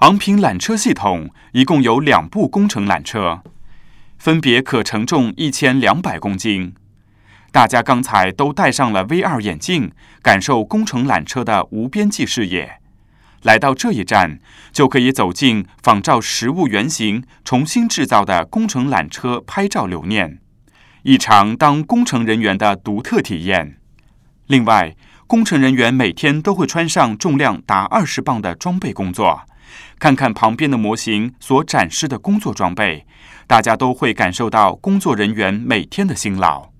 昂平缆车系统一共有2部工程缆车，分别可承重1200公斤。大家刚才都戴上了 VR 眼镜，感受工程缆车的无边际视野。来到这一站，就可以走进仿照实物原型重新制造的工程缆车拍照留念，一场当工程人员的独特体验。另外，工程人员每天都会穿上重量达20磅的装备工作，看看旁边的模型所展示的工作装备，大家都会感受到工作人员每天的辛劳。